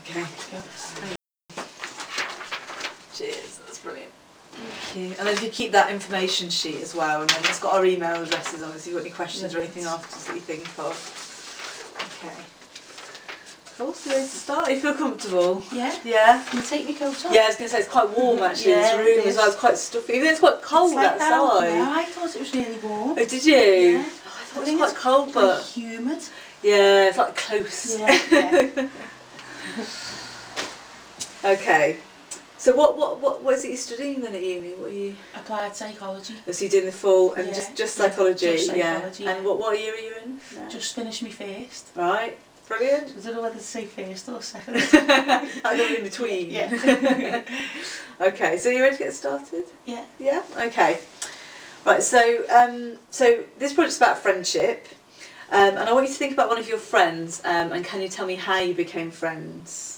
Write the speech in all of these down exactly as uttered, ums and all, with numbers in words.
Okay. Cheers, that's brilliant. Thank you. And then if you keep that information sheet as well, and then it's got our email addresses on it, so if you've got any questions or anything afterwards that you think of. Okay. Cool, so ready to start? You feel comfortable? Yeah. Yeah? Can you take your coat off? Yeah, I was going to say it's quite warm actually, Yeah, this room it as well, it's quite stuffy. Even though it's quite cold it's like outside. That. No, I thought it was really warm. Oh, did you? Yeah. Oh, I thought I it was quite it's cold, but... Like humid. Yeah, it's like close. Yeah, yeah. Okay. So what, what, what, what is it you're studying then at uni? What are you... Applied psychology. So you're doing the full, and yeah. just, just psychology? Just psychology, yeah. yeah. And what, what year are you in? No. Just finished me first. Right. Brilliant. I don't know whether to say first or second. I know in between. Yeah. Okay, so you ready to get started? Yeah. Yeah? Okay. Right, so um, so this project's about friendship, um, and I want you to think about one of your friends, um, and can you tell me how you became friends?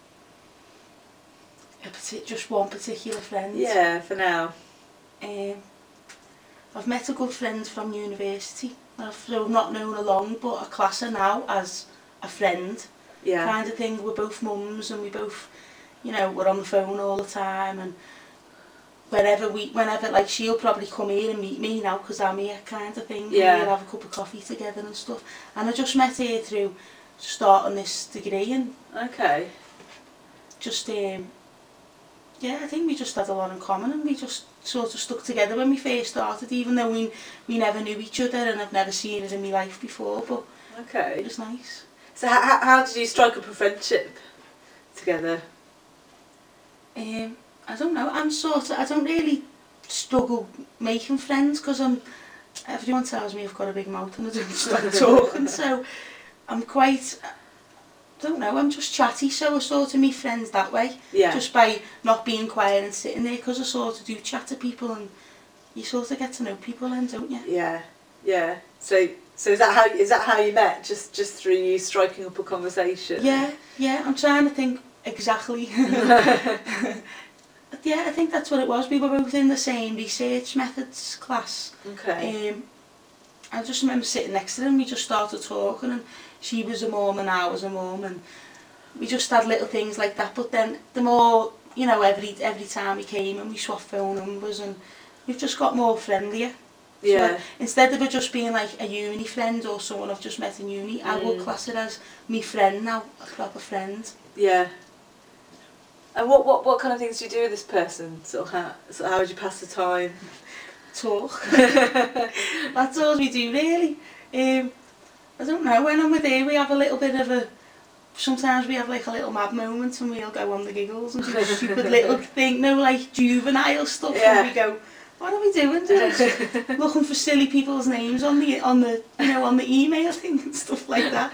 A partic just one particular friend. Yeah, for now. Um, I've met a good friend from university. I've not known her long, but I class her now as a friend. Yeah. Kind of thing. We're both mums, and we both, you know, we're on the phone all the time, and whenever we, whenever, like, she'll probably come here and meet me now because I'm here, kind of thing. Yeah. And we'll have a cup of coffee together and stuff. And I just met her through starting this degree, and okay. just um, yeah, I think we just had a lot in common, and we just sort of stuck together when we first started, even though we we never knew each other, and I've never seen her in my life before. But okay, it was nice. So how how did you strike up a friendship together? Um, I don't know. I'm sort of. I don't really struggle making friends because I'm. Everyone tells me I've got a big mouth and I don't stop talking, so I'm quite. I don't know. I'm just chatty, so I sort of meet friends that way. Yeah. Just by not being quiet and sitting there, because I sort of do chat to people, and you sort of get to know people then, don't you? Yeah. Yeah. So so is that how is that how you met? Just just through you striking up a conversation? Yeah. Yeah. I'm trying to think exactly. Yeah, I think that's what it was. We were both in the same research methods class. Okay. Um, I just remember sitting next to her and we just started talking, and she was a mum and I was a mum, and we just had little things like that. But then the more, you know, every every time we came and we swapped phone numbers, and we've just got more friendlier. Yeah. So instead of it just being like a uni friend or someone I've just met in uni, mm. I will class it as me friend now, a proper friend. Yeah. And what, what, what kind of things do you do with this person? So how, so how would you pass the time? Talk. That's all we do really. Um, I don't know, when I'm with her we have a little bit of a, sometimes we have like a little mad moment and we'll go on the giggles and do stupid little thing, no, like juvenile stuff, yeah. And we go, what are we doing? Just looking for silly people's names on the, on the, you know, on the email thing and stuff like that.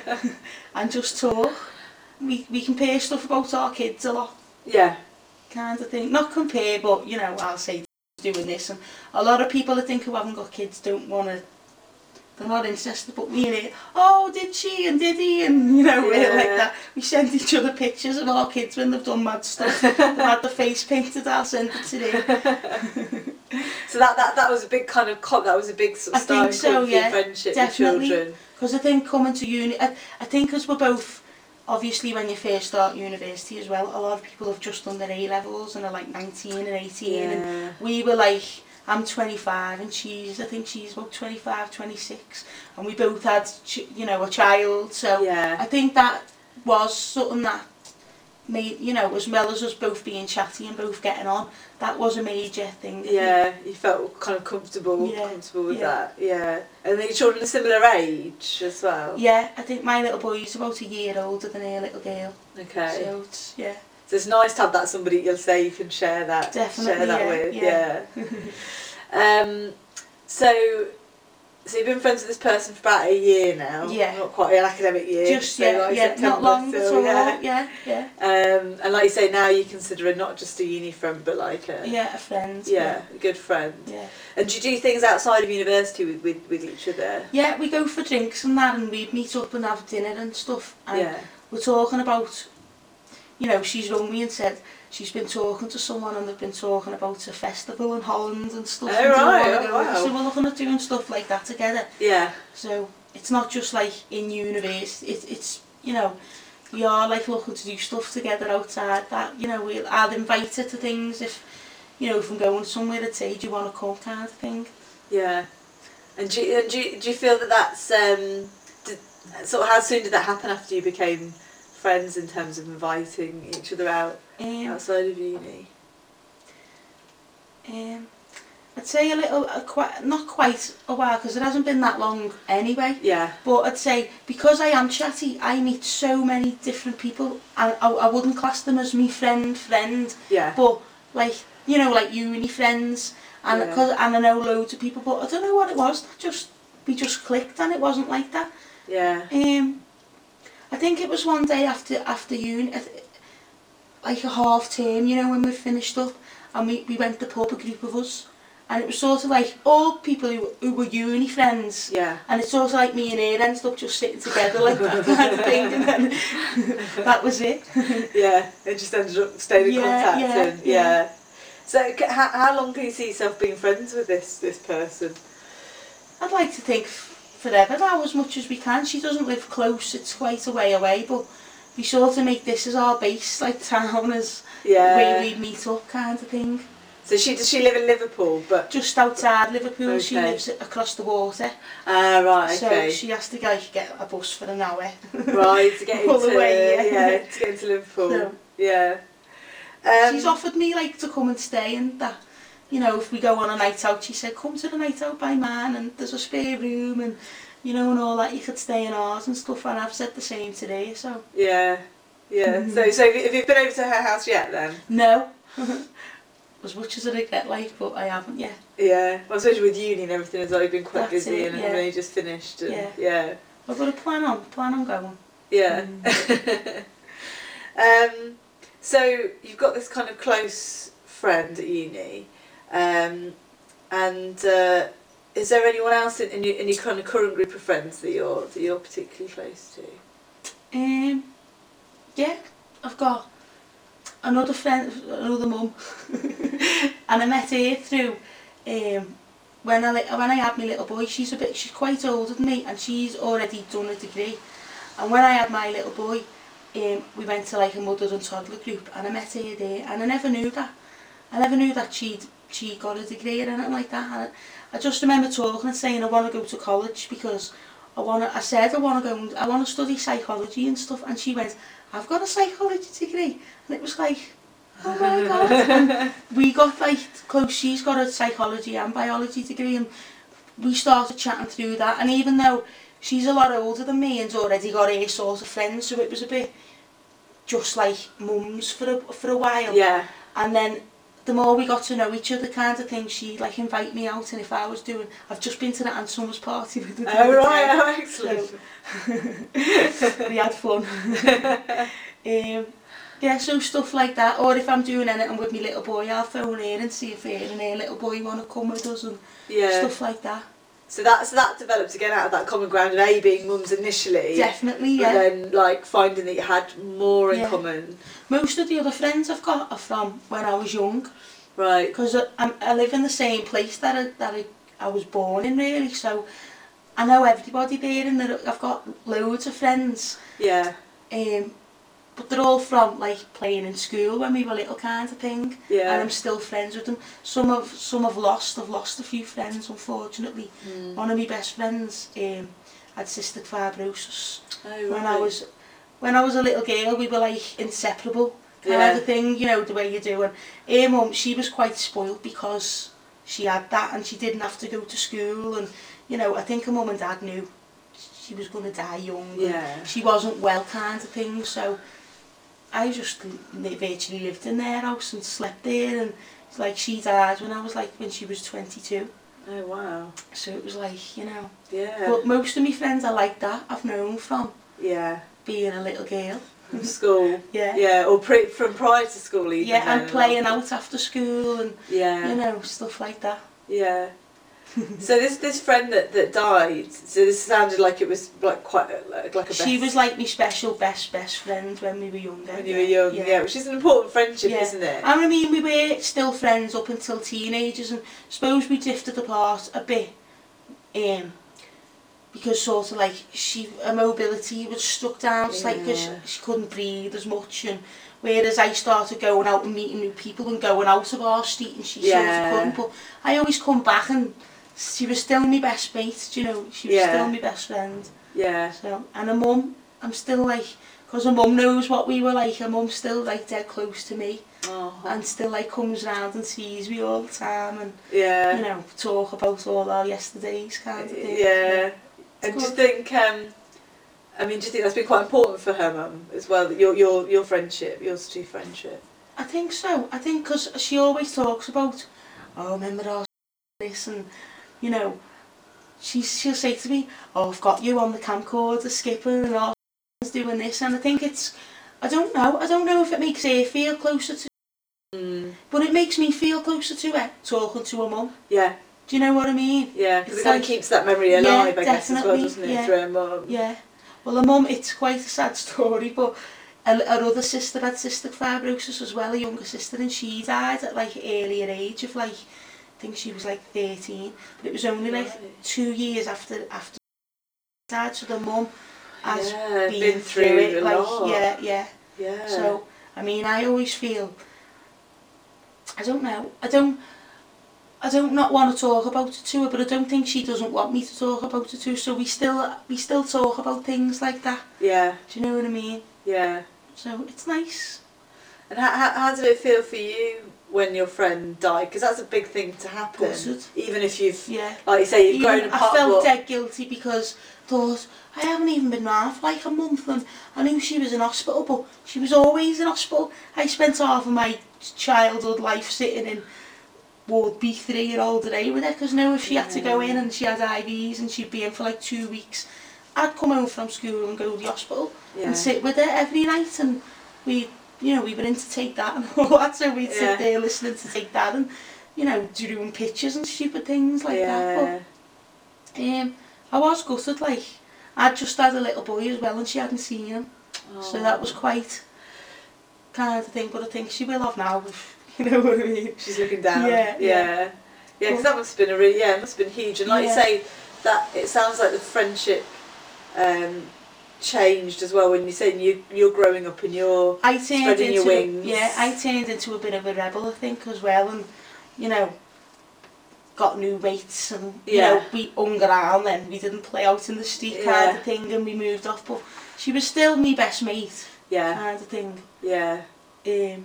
And just talk. We, we compare stuff about our kids a lot. Yeah. Kind of thing. Not compare, but, you know, I'll say doing this. And a lot of people that think who haven't got kids don't want to, they're not interested, but we in it, oh, did she and did he? And, you know, yeah. Like that. We send each other pictures of our kids when they've done mad stuff. They've had the face painted, I'll send it to them. So that, that, that was a big kind of, that was a big sort of starting so, point yeah, for friendship definitely. with children. Because I think coming to uni, I, I think because we're both, obviously when you first start university as well, a lot of people have just done their A-levels and are like nineteen and eighteen, yeah. And we were like, I'm twenty-five and she's, I think she's about twenty-five, twenty-six, and we both had, you know, a child, so yeah. I think that was something that made, you know, as well as us both being chatty and both getting on, that was a major thing. Yeah, you felt kind of comfortable, yeah. comfortable with yeah. that, yeah. And then your children a similar age as well? Yeah, I think my little boy's about a year older than her little girl. Okay. So it's, yeah. So it's nice to have that somebody you'll say you can share that, Definitely, share that yeah, with, yeah. yeah. um, so, so you've been friends with this person for about a year now. Yeah. Not quite an academic year. Just, so yeah, like yeah, September, not long so, at all, yeah. yeah, yeah. Um, and like you say, now you consider her not just a uni friend, but like a... Yeah, a friend. Yeah, yeah. a good friend. Yeah. And do you do things outside of university with, with, with each other? Yeah, we go for drinks and that, and we meet up and have dinner and stuff. And yeah. We're talking about, you know, she's rung me and said she's been talking to someone and they've been talking about a festival in Holland and stuff. Oh, and right, oh, wow. So we're looking at doing stuff like that together. Yeah. So it's not just like in university, it, it's, you know, we are like looking to do stuff together outside that, you know, we'll, I'll invite her to things if, you know, if I'm going somewhere, I'd say, do you want to come, kind of thing. Yeah. And do you, and do you, do you feel that that's, um, did, sort of how soon did that happen after you became friends in terms of inviting each other out Um, outside of uni? Um, I'd say a little, uh, quite, not quite a while, because it hasn't been that long anyway. Yeah. But I'd say, because I am chatty, I meet so many different people, and I, I wouldn't class them as me friend, friend. Yeah. But, like, you know, like uni friends, and, Yeah. cause, and I know loads of people, but I don't know what it was, just, we just clicked, and it wasn't like that. Yeah. Um, I think it was one day after, after uni, like a half term, you know, when we finished up, and we, we went to the pub, a group of us, and it was sort of like all people who, who were uni friends, Yeah. and it's sort of like me and her ended up just sitting together like that kind of thing, and then that was it. Yeah, it just ended up staying in Yeah, contact. yeah, and, yeah. yeah. So c- how, how long can you see yourself being friends with this, this person? I'd like to think forever now, as much as we can. She doesn't live close, it's quite a way away, but we sort of make this as our base, like town, as Yeah. where we meet up kind of thing. So she does she live in Liverpool, but Just outside Liverpool, okay. she lives across the water. Ah, right, okay. So she has to like, get a bus for an hour. Right, to get All into the way, yeah. yeah, to get into Liverpool. So, yeah. Um, she's offered me like to come and stay, and that, you know, if we go on a night out, she said, come to the night out by man, and there's a spare room, and you know, and all that, you could stay in ours and stuff, and I've said the same today, so. Yeah, yeah. Mm-hmm. So, so have you, have you been over to her house yet then? No. As much as I regret life, but I haven't yet. Yeah, well, especially with uni and everything as well, you've been quite That's busy it, and yeah. have only just finished. And, Yeah. yeah. I've got a plan on, plan on going. Yeah. Mm. um, so you've got this kind of close friend at uni, um, and uh, is there anyone else in, in, your, in your kind of current group of friends that you're that you're particularly close to? Um, yeah, I've got another friend, another mum, and I met her through um, when I when I had my little boy. She's a bit, she's quite older than me, and she's already done a degree. And when I had my little boy, um, we went to like a mother and toddler group, and I met her there, and I never knew that. I never knew that she'd she got a degree or anything like that. And I, I just remember talking and saying I want to go to college because I want to. I said I want to go. And, I want to study psychology and stuff, and she went, I've got a psychology degree, and it was like, oh my god. And we got like close. She's got a psychology and biology degree, and we started chatting through that. And even though she's a lot older than me and's already got her sort of friends, so it was a bit just like mums for a for a while. Yeah. And then the more we got to know each other, kind of thing, she'd like invite me out, and if I was doing, I've just been to the Aunt Summer's party with the Oh right, oh excellent. So, we had fun. um, yeah, so stuff like that. Or if I'm doing anything with my little boy, I'll phone her and see if her and her little boy want to come with us and yeah. stuff like that. So that so that developed again out of that common ground of A being mums initially. Definitely, yeah. And then like finding that you had more in yeah. common. Most of the other friends I've got are from when I was young. Right. Because I, I, I live in the same place that I, that I, I was born in, really, so I know everybody there, and I've got loads of friends. Yeah. Um, but they're all from like playing in school when we were little, kind of thing. Yeah. And I'm still friends with them. Some have some have lost. I've lost a few friends, unfortunately. Mm. One of my best friends um, had cystic fibrosis. Oh, right. When I was when I was a little girl, we were like inseparable kind yeah. of a thing, you know, the way you do. And her mum, she was quite spoiled because she had that, and she didn't have to go to school. And you know, I think her mum and dad knew she was going to die young. Yeah. And she wasn't well, kind of thing. So I just virtually lived in their house and slept there, and it's like she died when I was like, when she was twenty-two. Oh wow. So it was like, you know. Yeah. But most of my friends are like that, I've known from yeah. being a little girl. From school. Yeah. Yeah, or pre from prior to school even. Yeah, and then, playing or... out after school and, yeah. you know, stuff like that. Yeah. So this this friend that, that died, so this sounded like it was like quite a, like a best... She was like my special best best friend when we were younger. When you were young, yeah, yeah, which is an important friendship, yeah. isn't it? And I mean, we were still friends up until teenagers, and suppose we drifted apart a bit um, because sort of like she her mobility was stuck down Yeah. like because she couldn't breathe as much, and whereas I started going out and meeting new people and going out of our street, and she Yeah. sort of couldn't. But I always come back and she was still my best mate, do you know, she was Yeah. still my best friend. Yeah. So, and her mum, I'm still like, because her mum knows what we were like, her mum's still like dead close to me, Oh. and still like comes round and sees me all the time, and Yeah. you know, talk about all our yesterdays kind of thing. Yeah. And do you good. think, um, I mean, do you think that's been quite important for her mum as well, that your, your, your friendship, your two friendship? I think so. I think because she always talks about, oh, remember our this, and you know, she, she'll say to me, oh, I've got you on the camcorder skipping and our doing this, and I think it's, I don't know, I don't know if it makes her feel closer to, Mm. but it makes me feel closer to her, talking to her mum. Yeah. Do you know what I mean? Yeah, because It's it kind like- of keeps that memory alive, Yeah, I guess, as well, definitely, doesn't it, yeah. through her mum? Yeah. Well, her mum, it's quite a sad story, but her, her other sister had cystic fibrosis as well, a younger sister, and she died at like an earlier age of like, I think she was like thirteen, but it was only like Right. two years after after she died, so the mum has Yeah, been, been through, through it, a like, lot. yeah, yeah. Yeah. So, I mean, I always feel, I don't know, I don't, I don't not want to talk about it to her, but I don't think she doesn't want me to talk about it to her, so we still, we still talk about things like that. Yeah. Do you know what I mean? Yeah. So it's nice. And how, how, how did it feel for you when your friend died? Because that's a big thing to happen. Gutted. Even if you've, Yeah. like you say, you've Even grown apart. I felt but- dead guilty because I thought, I haven't even been round for like a month, and I knew she was in hospital, but she was always in hospital. I spent half of my childhood life sitting in Ward B three and all day with her, because now if she had to go in and she had I Vs and she'd be in for like two weeks, I'd come home from school and go to the hospital Yeah. and sit with her every night, and we, you know, we were in to take that and all that, so we'd Yeah. sit there listening to take that and, you know, doing pictures and stupid things like that. Yeah. But um, I was gutted, like, I'd just had a little boy as well and she hadn't seen him, so that was quite kind of thing, but I think she will have now, if, you know what I mean. She's looking down. Yeah, Yeah. Yeah, because Well- that must have been a really, yeah, it must have been huge. And like Yeah. you say, that it sounds like the friendship um, changed as well when you say you, you're growing up and you're I turned spreading into your wings. yeah, I turned into a bit of a rebel, I think, as well, and you know, got new mates, and you Yeah. know, we hung around. Then we didn't play out in the street kind Yeah. of thing, and we moved off. But she was still my best mate Yeah, kind of thing. yeah, Um,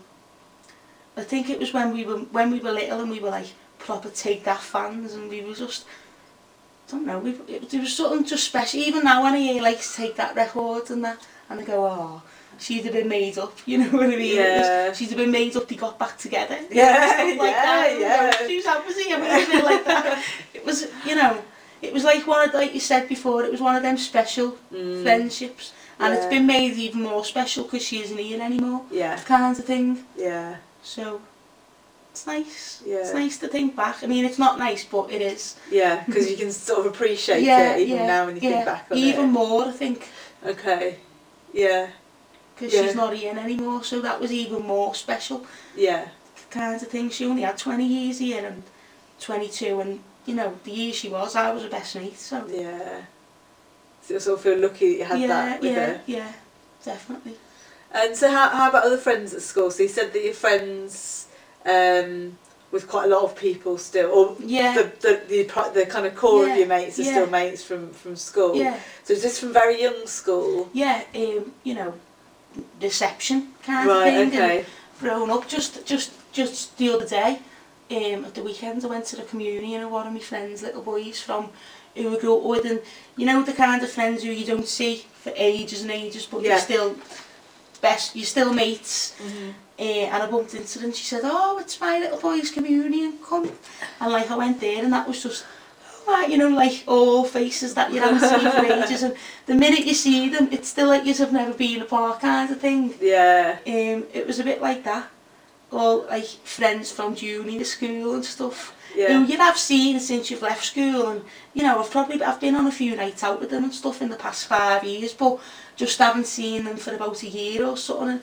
I think it was when we were when we were little and we were like proper Take That fans, and we were just, I don't know, we it, there was something just special. Even now when I hear like Take That records and that, and I go, oh, she'd have been made up, you know what I mean? It was- Yeah. she'd have been made up, they got back together. Yeah, Stuff like yeah, that, you know, yeah. She's happy, I mean, a bit like that. It was, you know, it was like one of, like you said before, it was one of them special Mm. friendships. And Yeah. it's been made even more special because she isn't here anymore, Yeah, kind of thing. yeah, So it's nice. Yeah. It's nice to think back. I mean, it's not nice, but it is. yeah, because you can sort of appreciate yeah, it even yeah, now when you yeah. think back on even it. more, I think, Okay, yeah, because Yeah. she's not here anymore. So that was even more special, yeah, kind of thing. She only had twenty years here and twenty-two, and you know, the year she was, I was her best mate. So yeah. So you sort of feel lucky that you had yeah, that with yeah, her. yeah, definitely. And so how, how about other friends at school? So you said that you're friends um, with quite a lot of people still, or Yeah, the, the, the, pro- the kind of core Yeah, of your mates are yeah. still mates from, from school. yeah, So is this from very young school? yeah. Um, you know, reception kind of Right, thing. And okay. grown up. Just just just the other day, um, at the weekend I went to the communion of one of my friends' little boys from who I grew up with, and you know the kind of friends who you don't see for ages and ages, but Yeah. you're still best, you're still mates. Mm-hmm. Uh, and I bumped into her and she said, oh, it's my little boy's communion, come. And like I went there and that was just, oh, right, you know, like all faces that you don't see for ages, and the minute you see them, it's still like you've never been apart kind of thing. Yeah, Um, it was a bit like that. All like friends from junior school and stuff. yeah, Who you'd have seen since you've left school, and you know I've probably I've been on a few nights out with them and stuff in the past five years, but just haven't seen them for about a year or something. And